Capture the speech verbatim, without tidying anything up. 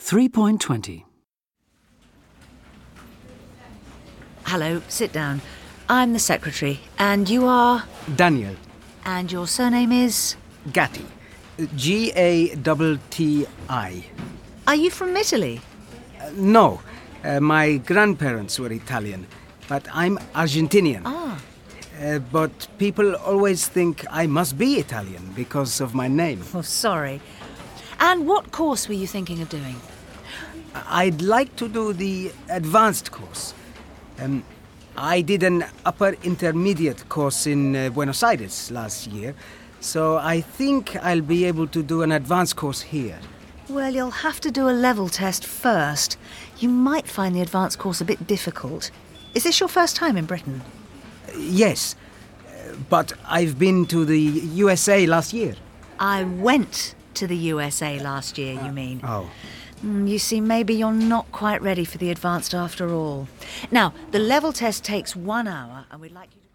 three point twenty. Hello, sit down. I'm the secretary, and you are? Daniel. And your surname is? Gatti. G A T T I. Are you from Italy? Uh, no. Uh, my grandparents were Italian, but I'm Argentinian. Ah. Uh, but people always think I must be Italian because of my name. Oh, sorry. And what course were you thinking of doing? I'd like to do the advanced course. Um, I did an upper intermediate course in uh, Buenos Aires last year, so I think I'll be able to do an advanced course here. Well, you'll have to do a level test first. You might find the advanced course a bit difficult. Is this your first time in Britain? Uh, yes, uh, but I've been to the U S A last year. I went to the U S A last year, you mean? Oh. Mm, you see, maybe you're not quite ready for the advanced after all. Now, the level test takes one hour, and we'd like you to...